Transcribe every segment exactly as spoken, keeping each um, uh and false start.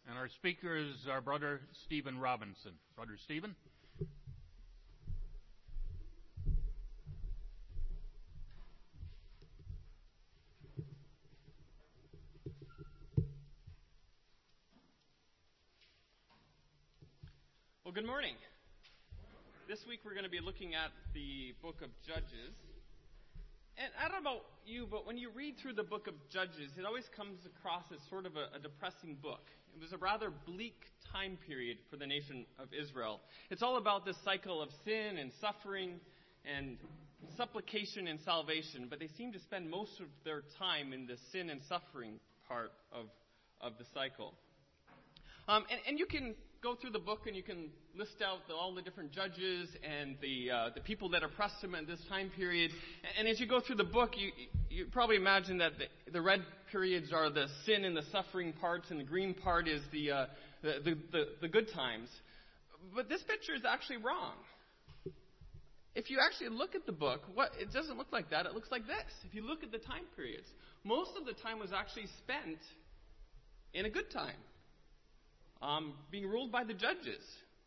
And our speaker is our brother Stephen Robinson. Brother Stephen. Well, good morning. This week we're going to be looking at the book of Judges. And I don't know about you, but when you read through the book of Judges, it always comes across as sort of a, a depressing book. It was a rather bleak time period for the nation of Israel. It's all about this cycle of sin and suffering and supplication and salvation, but they seem to spend most of their time in the sin and suffering part of, of the cycle. Um, and, and you can go through the book and you can list out the, all the different judges and the uh, the people that oppressed them at this time period. And, and as you go through the book, you you probably imagine that the, the red periods are the sin and the suffering parts, and the green part is the, uh, the, the, the the good times. But this picture is actually wrong. If you actually look at the book, what it doesn't look like that. It looks like this. If you look at the time periods, most of the time was actually spent in a good time. Um, being ruled by the judges.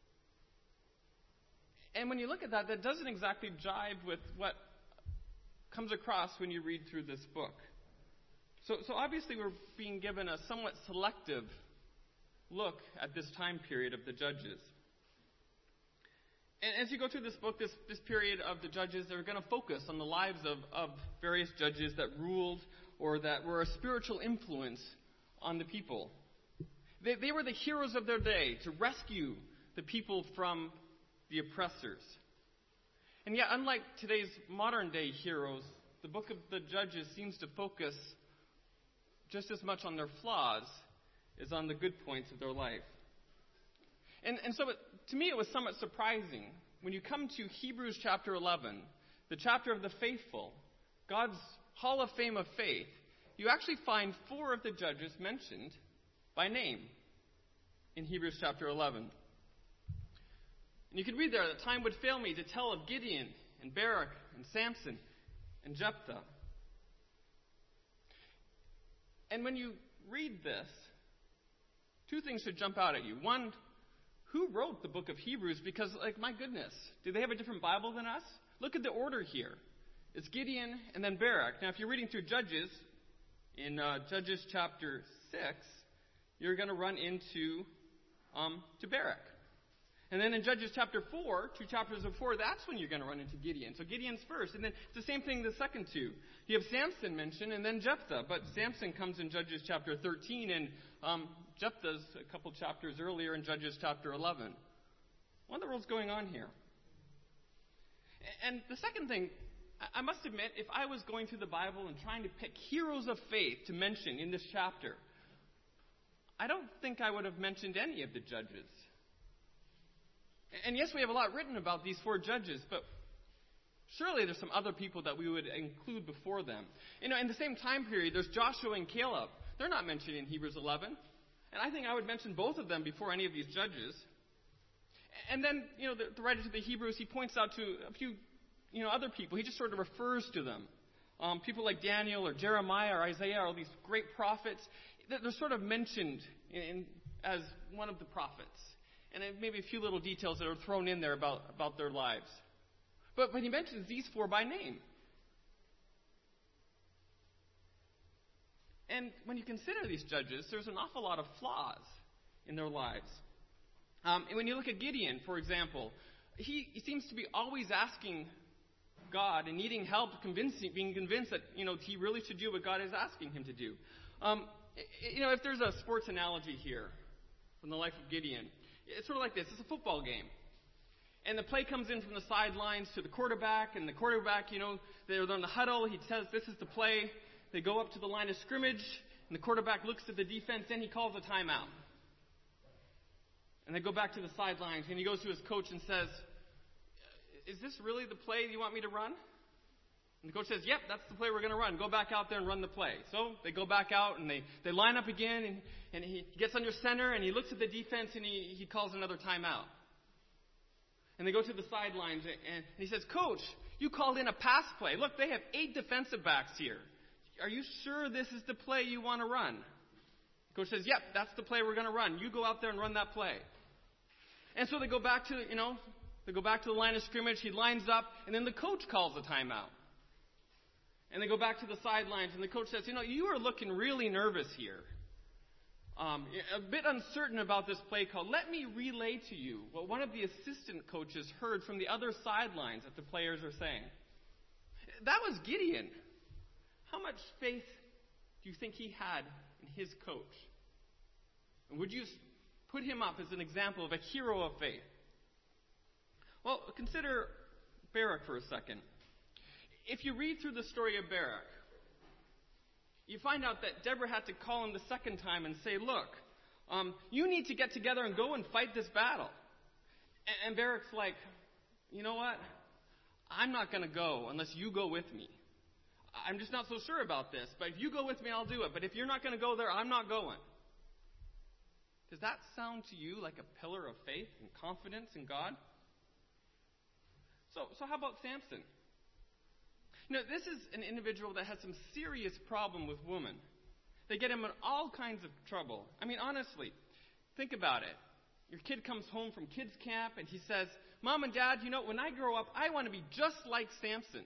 And when you look at that, that doesn't exactly jive with what comes across when you read through this book. So, so obviously we're being given a somewhat selective look at this time period of the judges. And as you go through this book, this, this period of the judges, they're going to focus on the lives of, of various judges that ruled or that were a spiritual influence on the people. They, they were the heroes of their day to rescue the people from the oppressors. And yet, unlike today's modern day heroes, the book of the Judges seems to focus just as much on their flaws as on the good points of their life. And, and so, it, to me, it was somewhat surprising when you come to Hebrews chapter eleven, the chapter of the faithful, God's Hall of Fame of faith, you actually find four of the judges mentioned by name in Hebrews chapter eleven. And you can read there, that time would fail me to tell of Gideon and Barak and Samson and Jephthah. And when you read this, two things should jump out at you. One, who wrote the book of Hebrews? Because, like, my goodness, do they have a different Bible than us? Look at the order here. It's Gideon and then Barak. Now, if you're reading through Judges, in uh, Judges chapter six, you're going to run into um, to Barak. And then in Judges chapter four, two chapters before, that's when you're going to run into Gideon. So Gideon's first. And then it's the same thing the second two. You have Samson mentioned and then Jephthah. But Samson comes in Judges chapter thirteen, and um, Jephthah's a couple chapters earlier in Judges chapter eleven. What in the world's going on here? And the second thing, I must admit, if I was going through the Bible and trying to pick heroes of faith to mention in this chapter, I don't think I would have mentioned any of the judges. And yes, we have a lot written about these four judges, but surely there's some other people that we would include before them. You know, in the same time period, there's Joshua and Caleb. They're not mentioned in Hebrews eleven. And I think I would mention both of them before any of these judges. And then, you know, the, the writer to the Hebrews, he points out to a few, you know, other people. He just sort of refers to them. Um, people like Daniel or Jeremiah or Isaiah, or these great prophets. They're sort of mentioned in, in, as one of the prophets. And maybe a few little details that are thrown in there about, about their lives. But, but he mentions these four by name. And when you consider these judges, there's an awful lot of flaws in their lives. Um, and when you look at Gideon, for example, he, he seems to be always asking God and needing help, convincing, being convinced that, you know, he really should do what God is asking him to do. Um, you know, if there's a sports analogy here from the life of Gideon, it's sort of like this. It's a football game. And the play comes in from the sidelines to the quarterback, and the quarterback, you know, they're in the huddle. He says, this is the play. They go up to the line of scrimmage, and the quarterback looks at the defense, then he calls a timeout. And they go back to the sidelines, and he goes to his coach and says, is this really the play you want me to run? And the coach says, yep, that's the play we're going to run. Go back out there and run the play. So they go back out, and they, they line up again, and, and he gets under center, and he looks at the defense, and he, he calls another timeout. And they go to the sidelines, and he says, Coach, you called in a pass play. Look, they have eight defensive backs here. Are you sure this is the play you want to run? Coach says, yep, that's the play we're going to run. You go out there and run that play. And so they go back to, you know, they go back to the line of scrimmage. He lines up, and then the coach calls a timeout. And they go back to the sidelines, and the coach says, you know, you are looking really nervous here. Um, a bit uncertain about this play call. Let me relay to you what one of the assistant coaches heard from the other sidelines that the players are saying. That was Gideon. How much faith do you think he had in his coach? And would you put him up as an example of a hero of faith? Well, consider Barak for a second. If you read through the story of Barak, you find out that Deborah had to call him the second time and say, look, um, you need to get together and go and fight this battle. And, and Barak's like, you know what? I'm not going to go unless you go with me. I'm just not so sure about this, but if you go with me, I'll do it. But if you're not going to go there, I'm not going. Does that sound to you like a pillar of faith and confidence in God? So, so how about Samson? You know, this is an individual that has some serious problem with women. They get him in all kinds of trouble. I mean, honestly, think about it. Your kid comes home from kids camp and he says, Mom and Dad, you know, when I grow up, I want to be just like Samson.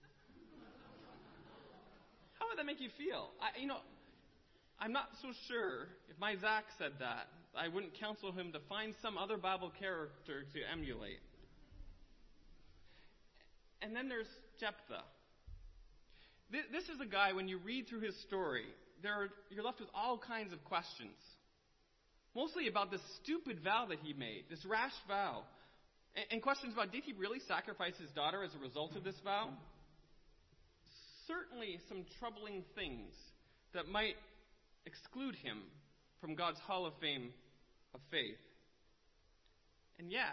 How would that make you feel? I, you know, I'm not so sure if my Zach said that, I wouldn't counsel him to find some other Bible character to emulate. And then there's Jephthah. This is a guy, when you read through his story, there are, you're left with all kinds of questions. Mostly about this stupid vow that he made, this rash vow. And, and questions about, did he really sacrifice his daughter as a result of this vow? Certainly some troubling things that might exclude him from God's Hall of Fame of faith. And yet,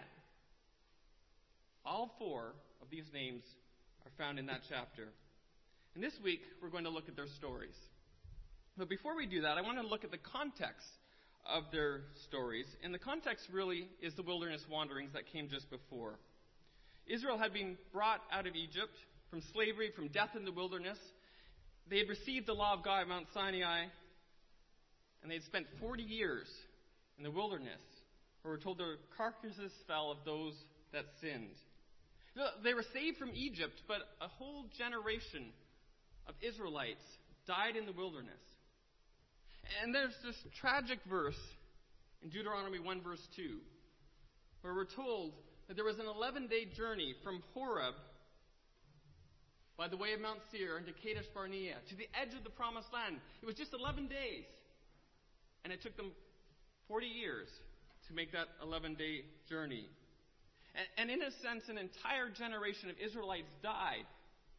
all four of these names are found in that chapter. And this week, we're going to look at their stories. But before we do that, I want to look at the context of their stories. And the context really is the wilderness wanderings that came just before. Israel had been brought out of Egypt from slavery, from death in the wilderness. They had received the law of God at Mount Sinai, and they had spent forty years in the wilderness, where we're told the carcasses fell of those that sinned. They were saved from Egypt, but a whole generation of Israelites died in the wilderness. And there's this tragic verse in Deuteronomy one verse two, where we're told that there was an eleven-day journey from Horeb by the way of Mount Seir into Kadesh Barnea to the edge of the promised land. It was just eleven days. And it took them forty years to make that eleven-day journey. And, and in a sense, an entire generation of Israelites died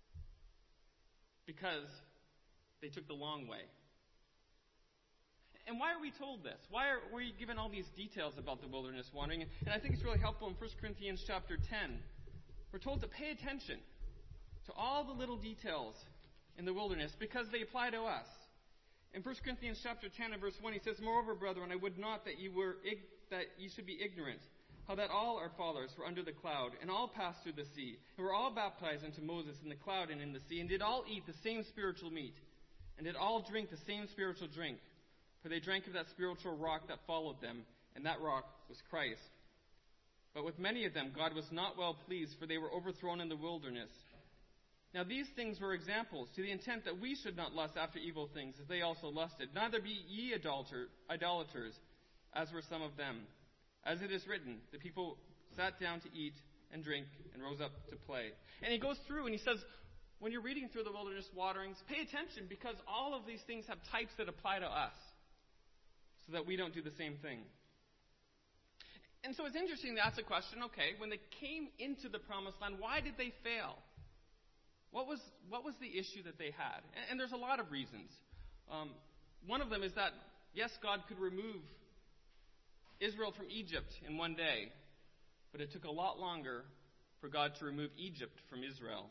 because they took the long way. And why are we told this? Why are we given all these details about the wilderness wandering? And I think it's really helpful in First Corinthians chapter ten. We're told to pay attention to all the little details in the wilderness because they apply to us. In First Corinthians chapter ten and verse one, he says, Moreover, brethren, I would not that you were ig- that you should be ignorant, how that all our fathers were under the cloud, and all passed through the sea, and were all baptized into Moses in the cloud and in the sea, and did all eat the same spiritual meat, and did all drink the same spiritual drink. For they drank of that spiritual rock that followed them, and that rock was Christ. But with many of them God was not well pleased, for they were overthrown in the wilderness. Now these things were examples, to the intent that we should not lust after evil things, as they also lusted. Neither be ye adulter, idolaters, as were some of them. As it is written, the people sat down to eat and drink, and rose up to play. And he goes through and he says, when you're reading through the wilderness wanderings, pay attention, because all of these things have types that apply to us, so that we don't do the same thing. And so it's interesting to ask the question, okay, when they came into the promised land, why did they fail? What was what was the issue that they had? And, and there's a lot of reasons. Um, one of them is that, yes, God could remove Israel from Egypt in one day, but it took a lot longer for God to remove Egypt from Israel.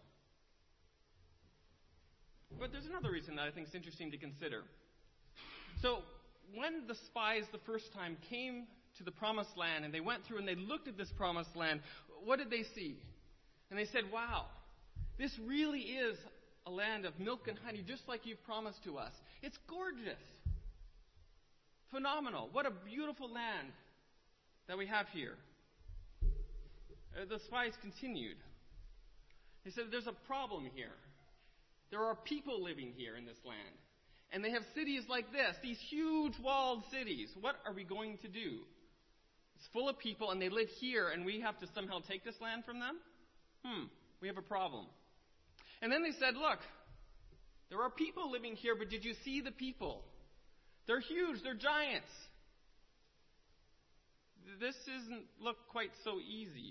But there's another reason that I think is interesting to consider. So, when the spies the first time came to the promised land and they went through and they looked at this promised land, what did they see? And they said, wow, this really is a land of milk and honey, just like you've promised to us. It's gorgeous. Phenomenal. What a beautiful land that we have here. Uh, the spies continued. They said, there's a problem here. There are people living here in this land. And they have cities like this, these huge walled cities. What are we going to do? It's full of people and they live here and we have to somehow take this land from them? Hmm, we have a problem. And then they said, look, there are people living here, but did you see the people? They're huge, they're giants. This doesn't look quite so easy.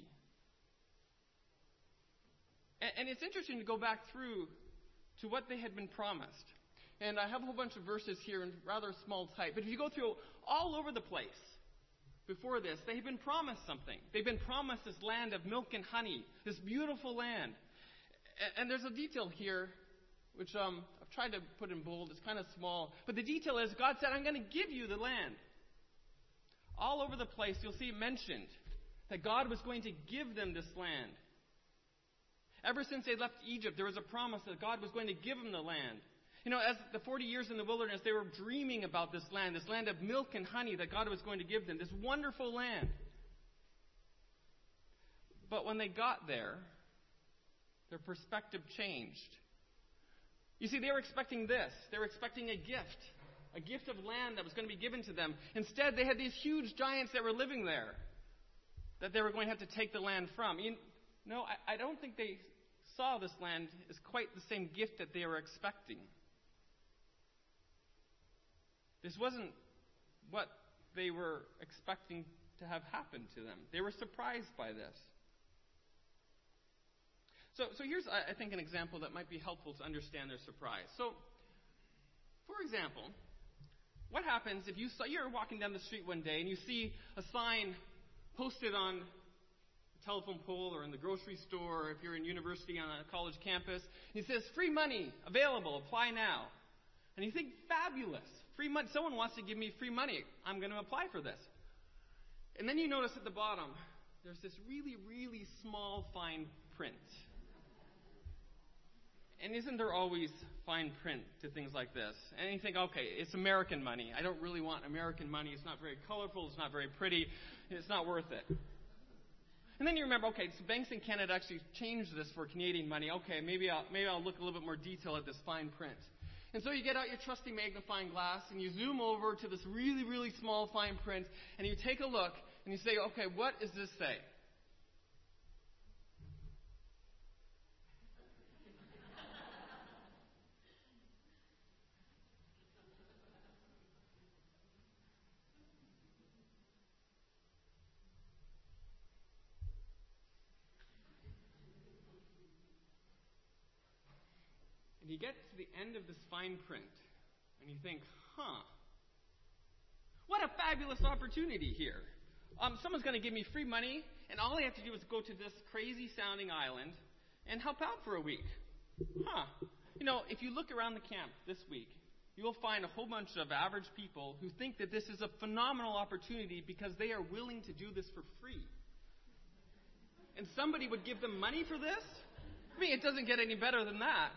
And, and it's interesting to go back through to what they had been promised. And I have a whole bunch of verses here in rather small type. But if you go through all over the place before this, they have been promised something. They've been promised this land of milk and honey, this beautiful land. And, and there's a detail here, which um, I've tried to put in bold. It's kind of small. But the detail is God said, I'm going to give you the land. All over the place, you'll see mentioned that God was going to give them this land. Ever since they left Egypt, there was a promise that God was going to give them the land. You know, as the forty years in the wilderness, they were dreaming about this land, this land of milk and honey that God was going to give them, this wonderful land. But when they got there, their perspective changed. You see, they were expecting this. They were expecting a gift, a gift of land that was going to be given to them. Instead, they had these huge giants that were living there that they were going to have to take the land from. You know, I, I don't think they saw this land as quite the same gift that they were expecting. This wasn't what they were expecting to have happened to them. They were surprised by this. So, so here's, I think, an example that might be helpful to understand their surprise. So, for example, what happens if you saw, you're walking down the street one day and you see a sign posted on a telephone pole or in the grocery store, or if you're in university on a college campus, and it says, free money available, apply now. And you think, fabulous. Free money. Someone wants to give me free money. I'm going to apply for this. And then you notice at the bottom, there's this really, really small fine print. And isn't there always fine print to things like this? And you think, okay, it's American money. I don't really want American money. It's not very colorful. It's not very pretty. It's not worth it. And then you remember, okay, so banks in Canada actually changed this for Canadian money. Okay, maybe I'll, maybe I'll look a little bit more detail at this fine print. And so you get out your trusty magnifying glass and you zoom over to this really, really small fine print and you take a look and you say, okay, what does this say? And you get to the end of this fine print, and you think, huh, what a fabulous opportunity here. Um, someone's going to give me free money, and all I have to do is go to this crazy-sounding island and help out for a week. Huh. You know, if you look around the camp this week, you will find a whole bunch of average people who think that this is a phenomenal opportunity because they are willing to do this for free. And somebody would give them money for this? I mean, it doesn't get any better than that.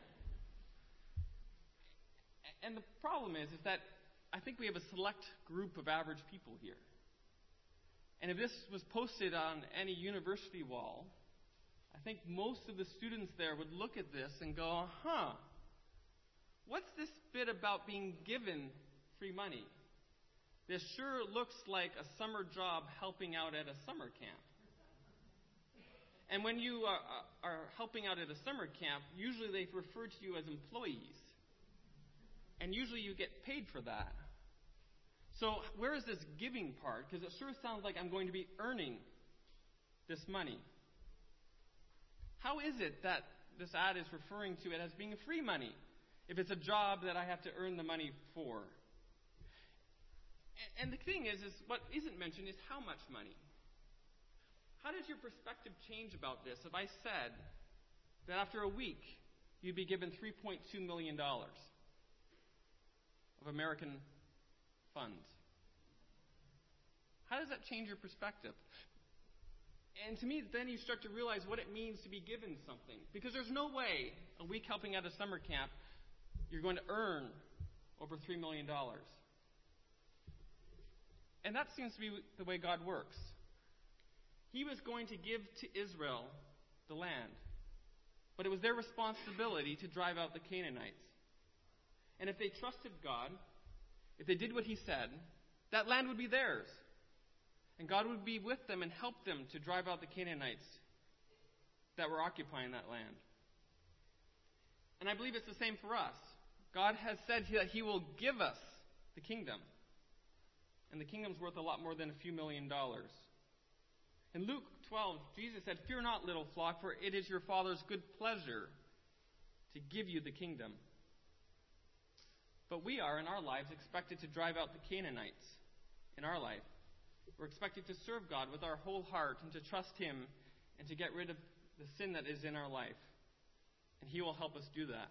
And the problem is, is that I think we have a select group of average people here. And if this was posted on any university wall, I think most of the students there would look at this and go, huh, what's this bit about being given free money? This sure looks like a summer job helping out at a summer camp. And when you are, are helping out at a summer camp, usually they refer to you as employees. And usually you get paid for that. So where is this giving part? Because it sure sounds like I'm going to be earning this money. How is it that this ad is referring to it as being free money if it's a job that I have to earn the money for? And the thing is, is what isn't mentioned is how much money. How does your perspective change about this if I said that after a week you'd be given three point two million dollars? Of American funds? How does that change your perspective? And to me, then you start to realize what it means to be given something. Because there's no way a week helping at a summer camp you're going to earn over three million dollars. And that seems to be the way God works. He was going to give to Israel the land, but it was their responsibility to drive out the Canaanites. And if they trusted God, if they did what he said, that land would be theirs. And God would be with them and help them to drive out the Canaanites that were occupying that land. And I believe it's the same for us. God has said that he will give us the kingdom. And the kingdom's worth a lot more than a few million dollars. In Luke twelve, Jesus said, "Fear not, little flock, for it is your Father's good pleasure to give you the kingdom." But we are, in our lives, expected to drive out the Canaanites in our life. We're expected to serve God with our whole heart and to trust him and to get rid of the sin that is in our life. And he will help us do that.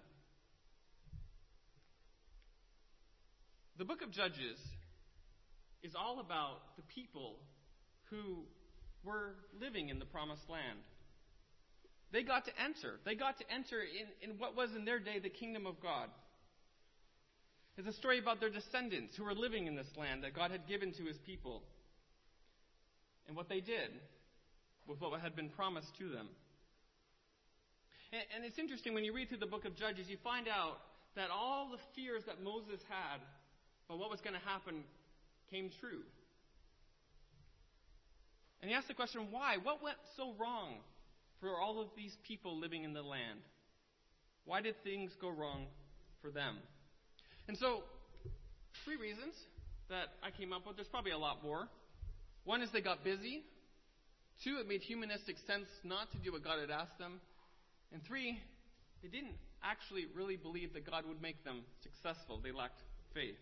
The book of Judges is all about the people who were living in the promised land. They got to enter. They got to enter in, in what was in their day the kingdom of God. It's a story about their descendants who were living in this land that God had given to his people. And what they did with what had been promised to them. And, and it's interesting, when you read through the book of Judges, you find out that all the fears that Moses had about what was going to happen came true. And he asked the question, why? What went so wrong for all of these people living in the land? Why did things go wrong for them? And so, three reasons that I came up with. There's probably a lot more. One is they got busy. Two, it made humanistic sense not to do what God had asked them. And three, they didn't actually really believe that God would make them successful. They lacked faith.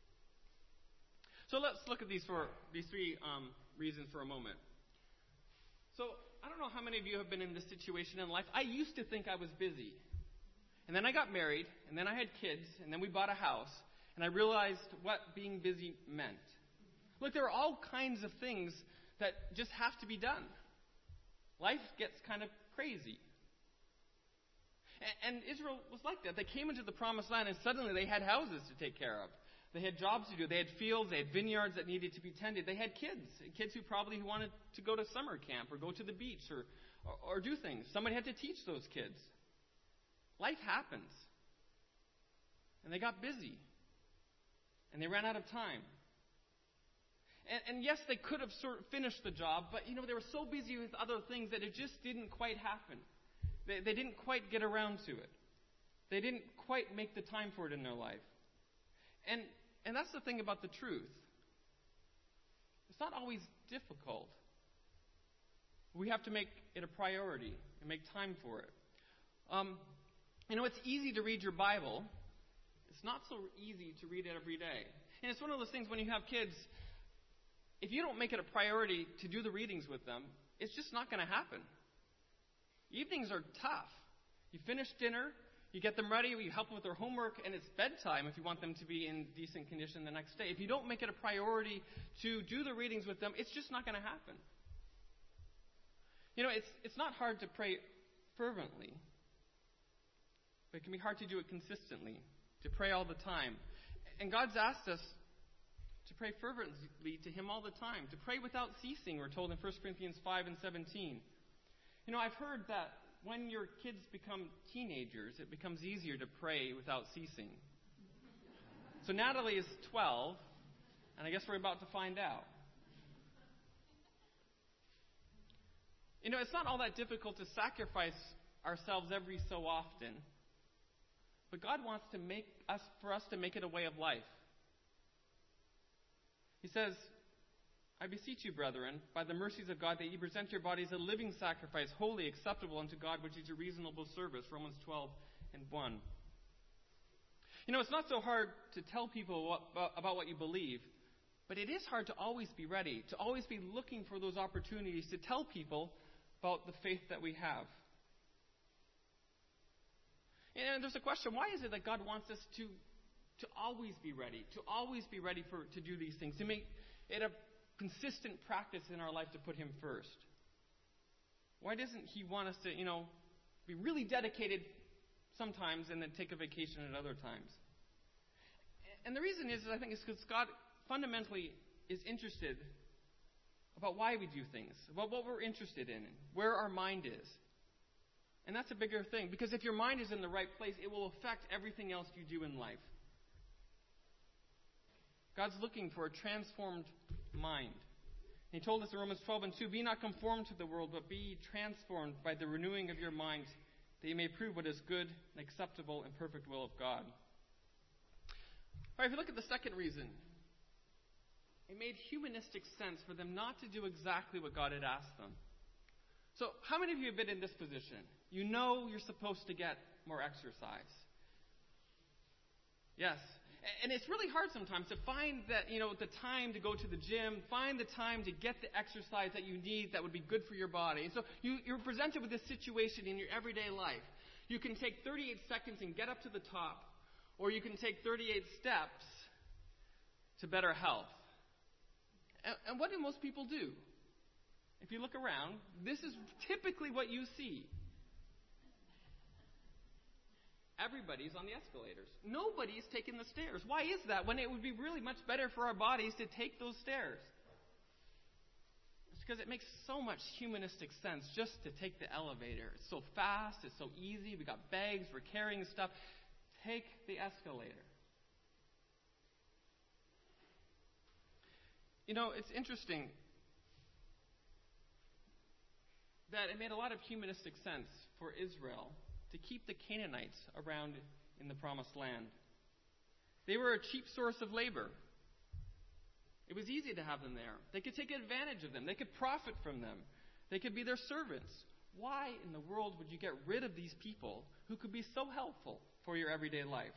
So let's look at these for these three um, reasons for a moment. So I don't know how many of you have been in this situation in life. I used to think I was busy. And then I got married, and then I had kids, and then we bought a house, and I realized what being busy meant. Look, there are all kinds of things that just have to be done. Life gets kind of crazy. And, and Israel was like that. They came into the promised land, and suddenly they had houses to take care of. They had jobs to do. They had fields. They had vineyards that needed to be tended. They had kids, kids who probably wanted to go to summer camp or go to the beach or, or, or do things. Somebody had to teach those kids. Life happens. And they got busy. And they ran out of time. And, and yes, they could have sort of finished the job, but you know, they were so busy with other things that it just didn't quite happen. They, they didn't quite get around to it. They didn't quite make the time for it in their life. And and that's the thing about the truth. It's not always difficult. We have to make it a priority and make time for it. Um, you know, it's easy to read your Bible. It's not so easy to read it every day. And it's one of those things when you have kids, if you don't make it a priority to do the readings with them, it's just not going to happen. Evenings are tough. You finish dinner, you get them ready, you help them with their homework, and it's bedtime if you want them to be in decent condition the next day. If you don't make it a priority to do the readings with them, it's just not going to happen. You know, it's it's not hard to pray fervently, but it can be hard to do it consistently, to pray all the time. And God's asked us to pray fervently to him all the time, to pray without ceasing, we're told in First Corinthians five and seventeen. You know, I've heard that when your kids become teenagers, it becomes easier to pray without ceasing. So Natalie is twelve, and I guess we're about to find out. You know, it's not all that difficult to sacrifice ourselves every so often, but God wants to make us, for us to make it a way of life. He says, I beseech you, brethren, by the mercies of God, that ye present your bodies a living sacrifice, holy, acceptable unto God, which is your reasonable service. Romans twelve and one. You know, it's not so hard to tell people what, about what you believe, but it is hard to always be ready, to always be looking for those opportunities to tell people about the faith that we have. And there's a question, why is it that God wants us to, to always be ready, to always be ready for to do these things, to make it a consistent practice in our life to put him first? Why doesn't he want us to, you know, be really dedicated sometimes and then take a vacation at other times? And the reason is, is I think it's because God fundamentally is interested about why we do things, about what we're interested in, where our mind is. And that's a bigger thing, because if your mind is in the right place, it will affect everything else you do in life. God's looking for a transformed mind. He told us in Romans twelve and two, "Be not conformed to the world, but be transformed by the renewing of your mind, that you may prove what is good and acceptable and perfect will of God." All right, if you look at the second reason, it made humanistic sense for them not to do exactly what God had asked them. So, how many of you have been in this position? You know you're supposed to get more exercise. Yes. And it's really hard sometimes to find that, you know, the time to go to the gym, find the time to get the exercise that you need that would be good for your body. And so you, you're presented with this situation in your everyday life. You can take thirty-eight seconds and get up to the top, or you can take thirty-eight steps to better health. And, and what do most people do? If you look around, this is typically what you see. Everybody's on the escalators. Nobody's taking the stairs. Why is that, when it would be really much better for our bodies to take those stairs? It's because it makes so much humanistic sense just to take the elevator. It's so fast. It's so easy. We got bags. We're carrying stuff. Take the escalator. You know, it's interesting that it made a lot of humanistic sense for Israel to keep the Canaanites around in the Promised Land. They were a cheap source of labor. It was easy to have them there. They could take advantage of them. They could profit from them. They could be their servants. Why in the world would you get rid of these people who could be so helpful for your everyday life?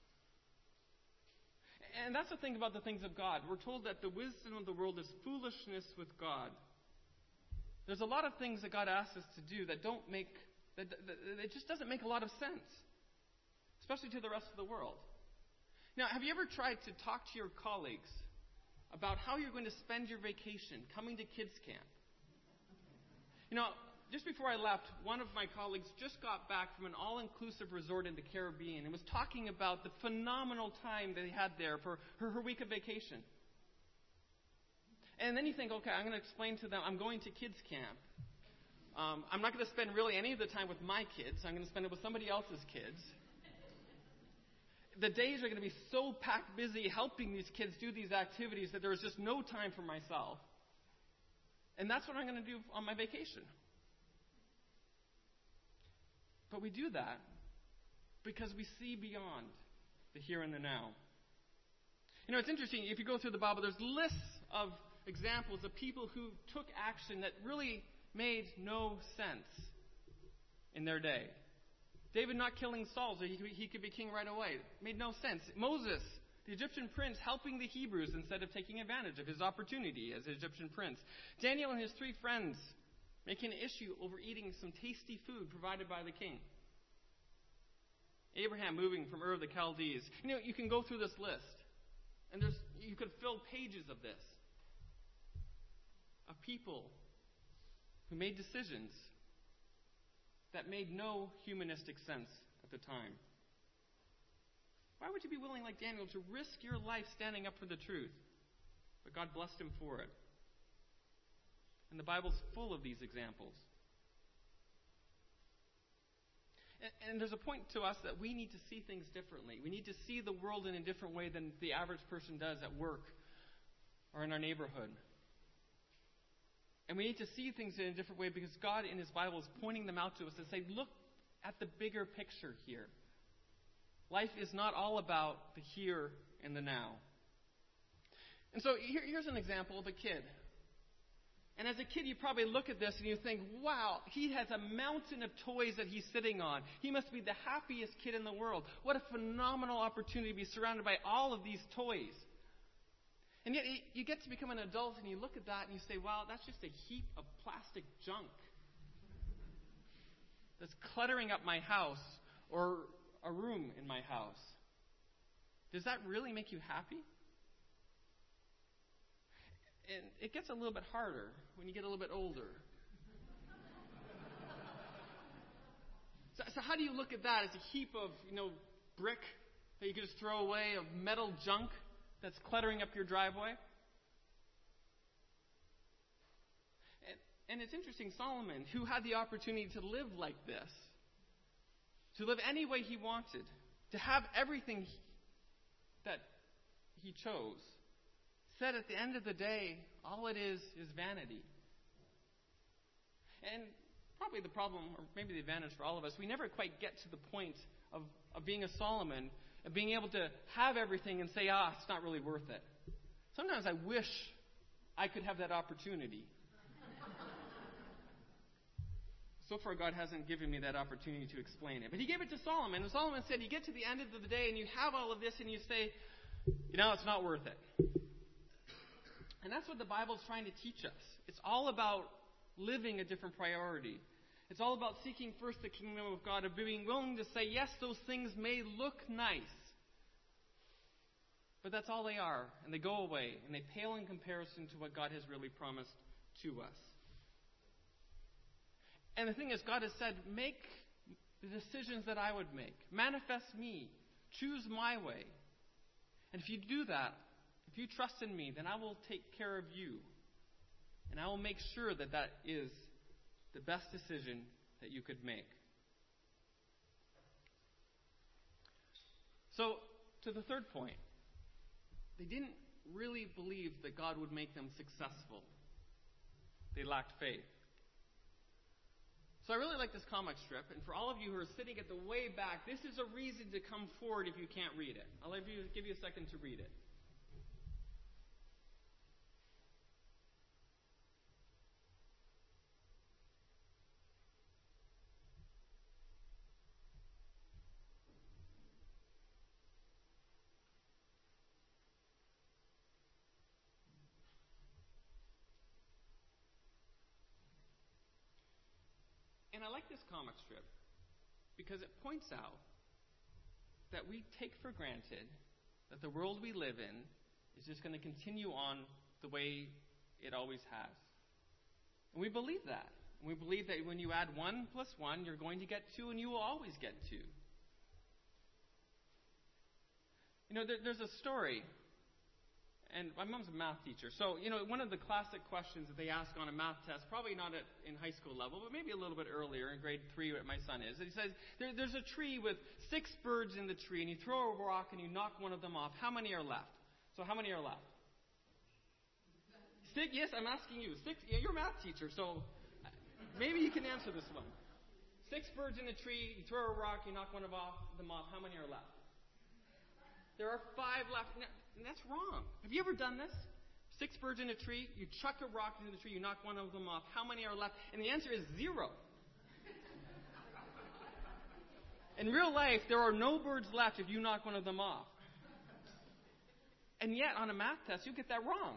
And that's the thing about the things of God. We're told that the wisdom of the world is foolishness with God. There's a lot of things that God asks us to do that don't make That, that, it just doesn't make a lot of sense, especially to the rest of the world. Now, have you ever tried to talk to your colleagues about how you're going to spend your vacation coming to kids camp? You know, just before I left, one of my colleagues just got back from an all-inclusive resort in the Caribbean and was talking about the phenomenal time that he had there for her, her week of vacation. And then you think, okay, I'm going to explain to them, I'm going to kids camp. Um, I'm not going to spend really any of the time with my kids. I'm going to spend it with somebody else's kids. The days are going to be so packed busy helping these kids do these activities that there is just no time for myself. And that's what I'm going to do on my vacation. But we do that because we see beyond the here and the now. You know, it's interesting. If you go through the Bible, there's lists of examples of people who took action that really made no sense in their day. David not killing Saul so he could, be, he could be king right away. Made no sense. Moses, the Egyptian prince, helping the Hebrews instead of taking advantage of his opportunity as Egyptian prince. Daniel and his three friends making an issue over eating some tasty food provided by the king. Abraham moving from Ur of the Chaldees. You know, you can go through this list, and there's you could fill pages of this. Of people who made decisions that made no humanistic sense at the time. Why would you be willing, like Daniel, to risk your life standing up for the truth? But God blessed him for it. And the Bible's full of these examples. And, and there's a point to us that we need to see things differently. We need to see the world in a different way than the average person does at work or in our neighborhood. And we need to see things in a different way because God in his Bible is pointing them out to us and say, look at the bigger picture here. Life is not all about the here and the now. And so here, here's an example of a kid. And as a kid, you probably look at this and you think, wow, he has a mountain of toys that he's sitting on. He must be the happiest kid in the world. What a phenomenal opportunity to be surrounded by all of these toys. And yet you get to become an adult and you look at that and you say, wow, that's just a heap of plastic junk that's cluttering up my house or a room in my house. Does that really make you happy? And it gets a little bit harder when you get a little bit older. so, so how do you look at that as a heap of, you know, brick that you can just throw away, of metal junk that's cluttering up your driveway? And it's interesting, Solomon, who had the opportunity to live like this, to live any way he wanted, to have everything that he chose, said at the end of the day, all it is is vanity. And probably the problem, or maybe the advantage for all of us, we never quite get to the point of, of being a Solomon and being able to have everything and say, ah, it's not really worth it. Sometimes I wish I could have that opportunity. So far, God hasn't given me that opportunity to explain it. But he gave it to Solomon. And Solomon said, you get to the end of the day and you have all of this and you say, you know, it's not worth it. And that's what the Bible is trying to teach us. It's all about living a different priority. It's all about seeking first the kingdom of God, of being willing to say, yes, those things may look nice, but that's all they are, and they go away, and they pale in comparison to what God has really promised to us. And the thing is, God has said, make the decisions that I would make. Manifest me. Choose my way. And if you do that, if you trust in me, then I will take care of you. And I will make sure that that is the best decision that you could make. So, to the third point. They didn't really believe that God would make them successful. They lacked faith. So I really like this comic strip, and for all of you who are sitting at the way back, this is a reason to come forward if you can't read it. I'll give you, give you a second to read it. And I like this comic strip because it points out that we take for granted that the world we live in is just going to continue on the way it always has. And we believe that. And we believe that when you add one plus one, you're going to get two, and you will always get two. You know, there, there's a story. And my mom's a math teacher. So, you know, one of the classic questions that they ask on a math test, probably not at, in high school level, but maybe a little bit earlier, in grade three, where my son is. He says, there, there's a tree with six birds in the tree, and you throw a rock and you knock one of them off. How many are left? So how many are left? Six? Yes, I'm asking you. Six? Yeah, you're a math teacher, so maybe you can answer this one. Six birds in a tree, you throw a rock, you knock one of off, them off. How many are left? There are five left. And that's wrong. Have you ever done this? Six birds in a tree, you chuck a rock into the tree, you knock one of them off. How many are left? And the answer is zero. In real life, there are no birds left if you knock one of them off. And yet, on a math test, you get that wrong.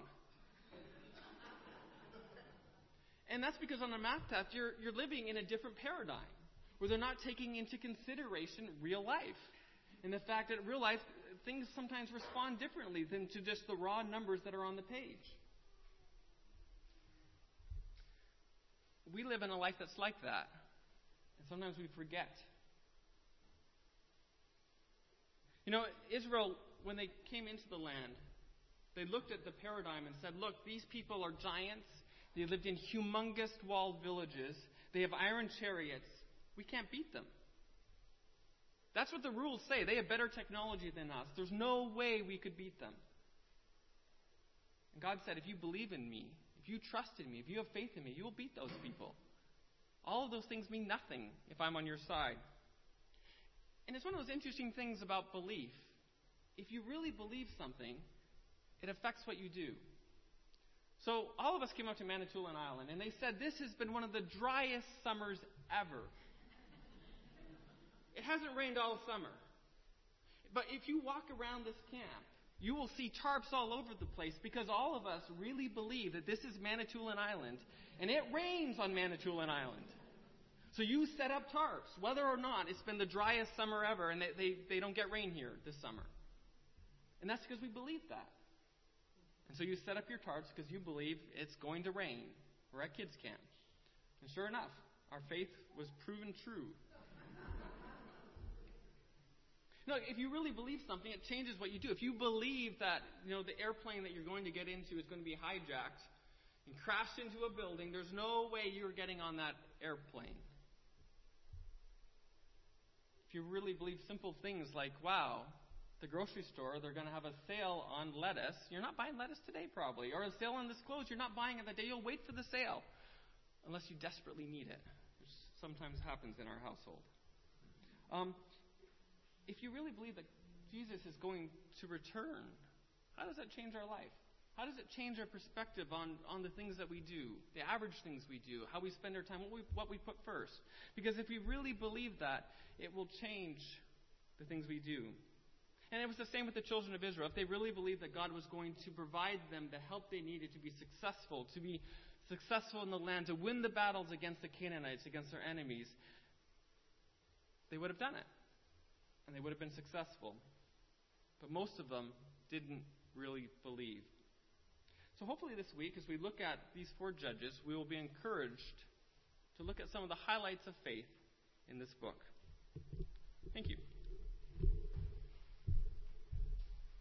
And that's because on a math test, you're, you're living in a different paradigm, where they're not taking into consideration real life. And the fact that in real life, things sometimes respond differently than to just the raw numbers that are on the page. We live in a life that's like that. And sometimes we forget. You know, Israel, when they came into the land, they looked at the paradigm and said, look, these people are giants. They lived in humongous walled villages. They have iron chariots. We can't beat them. That's what the rules say. They have better technology than us. There's no way we could beat them. And God said, if you believe in me, if you trust in me, if you have faith in me, you will beat those people. All of those things mean nothing if I'm on your side. And it's one of those interesting things about belief. If you really believe something, it affects what you do. So all of us came up to Manitoulin Island, and they said this has been one of the driest summers ever. It hasn't rained all summer. But if you walk around this camp, you will see tarps all over the place because all of us really believe that this is Manitoulin Island, and it rains on Manitoulin Island. So you set up tarps, whether or not it's been the driest summer ever, and they, they, they don't get rain here this summer. And that's because we believe that. And so you set up your tarps because you believe it's going to rain. We're at kids camp. And sure enough, our faith was proven true. No, if you really believe something, it changes what you do. If you believe that, you know, the airplane that you're going to get into is going to be hijacked, and crashed into a building, there's no way you're getting on that airplane. If you really believe simple things like, wow, the grocery store, they're going to have a sale on lettuce. You're not buying lettuce today, probably. Or a sale on this clothes. You're not buying it that day. You'll wait for the sale. Unless you desperately need it. Which sometimes happens in our household. Um, if you really believe that Jesus is going to return, how does that change our life? How does it change our perspective on, on the things that we do, the average things we do, how we spend our time, what we, what we put first? Because if we really believe that, it will change the things we do. And it was the same with the children of Israel. If they really believed that God was going to provide them the help they needed to be successful, to be successful in the land, to win the battles against the Canaanites, against their enemies, they would have done it. And they would have been successful. But most of them didn't really believe. So hopefully this week, as we look at these four judges, we will be encouraged to look at some of the highlights of faith in this book. Thank you.